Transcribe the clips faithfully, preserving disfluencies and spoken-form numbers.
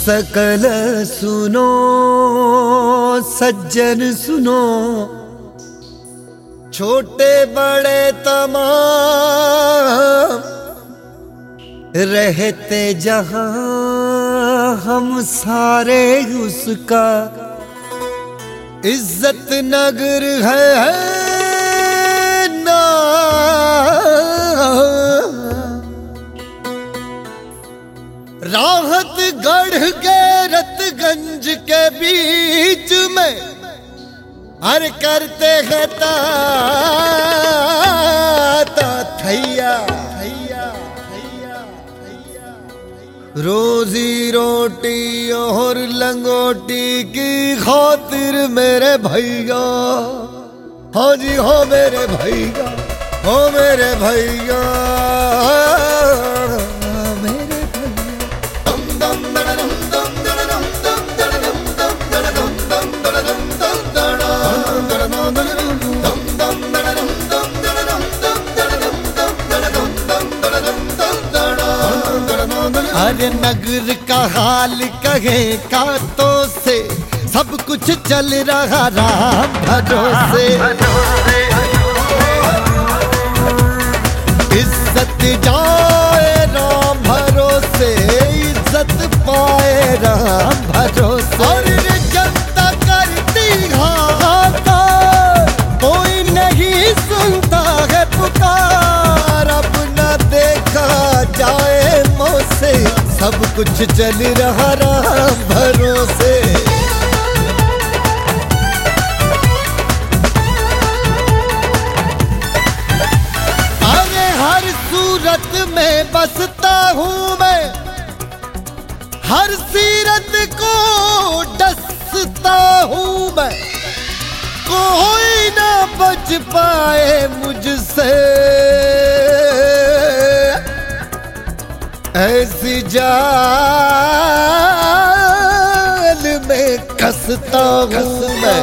सकल सुनो सज्जन सुनो, छोटे बड़े तमाम रहते जहां हम सारे उसका इज्जत नगर है, है ना। राहत गढ़ के रतगंज के बीच में हर करते हैं ता थैया थैया थैया थैया, रोजी रोटी और लंगोटी की खातिर मेरे भैया, हाँ जी हो मेरे भैया, हो मेरे भैया, अरे नगर का हाल कहे का तो से सब कुछ चल रहा राम भरोसे। इज्जत जाए राम भरोसे, इज्जत पाए राम भरोसे। और जनता करती हाहाकार, कोई नहीं सुनता है पुकार, अब न देखा जाए मोसे, सब कुछ चल रहा राम भरोसे। अरे हर सूरत में बसता हूँ मैं, हर सीरत को डसता हूँ मैं, कोई ना बच पाए मुझसे, ऐसी जाल में कसता हूँ मैं।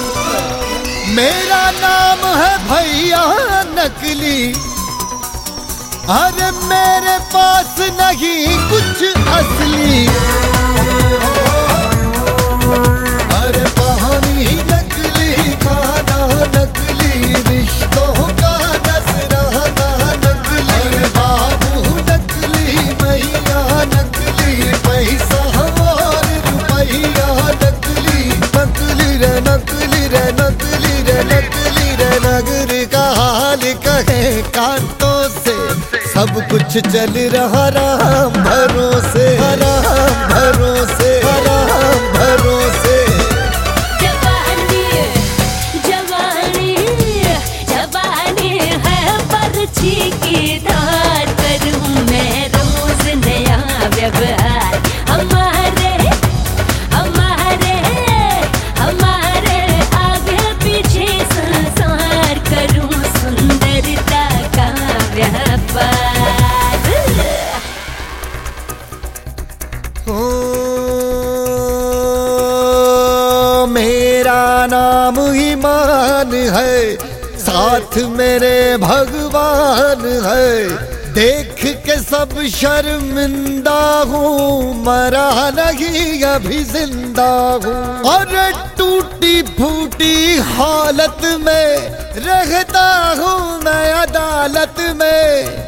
मेरा नाम है भैया नकली, अरे मेरे पास नहीं कुछ असली, अरे पानी नकली, खाना नकली, रिश्तों का नजराना नकली, अरे बाबू नकली, मैया नकली, पैसा और रुपया नकली, नकली रे नकली रे नकली रे नकली रे। नगर का हाल कहे कांतों से सब कुछ चल रहा राम भरोसे, राम भरोसे, राम भरोसे। जवानी जवानी जवानी है पर्ची की धार, करूं मैं रोज नया व्यवहार, हमारे हमारे हमारे आगे पीछे संसार, करूं सुंदरता का व्यापार। ओ, मेरा नाम ईमान है, साथ मेरे भगवान है, देख के सब शर्मिंदा हूँ, मरा नहीं अभी जिंदा हूँ। और टूटी फूटी हालत में रहता हूँ मैं अदालत में,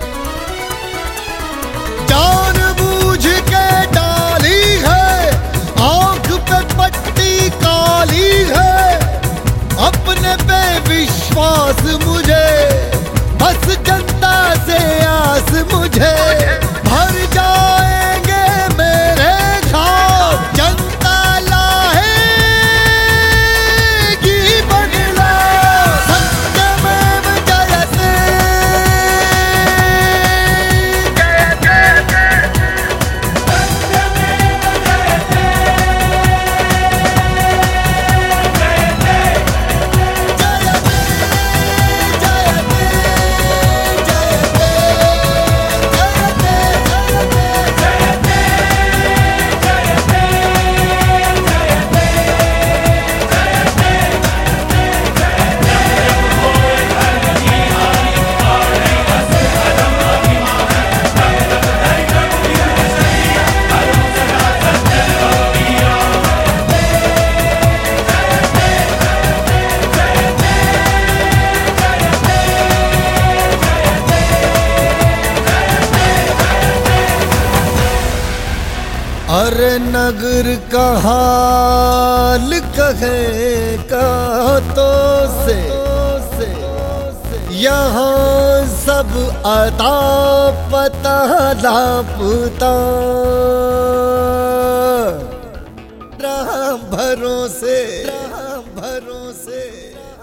जान बूझ के डाली है, आंख पे पट्टी काली है, अपने पे विश्वास मुझे, बस जनता से आस मुझे, भर जाएंगे मेरे ख्वाब, जनता लाएगी बदला, सत्यमेव जयते, अरे नगर का हाल कहेगा तो से यहाँ सब अता पता लापता राम भरोसे राम भरोसे।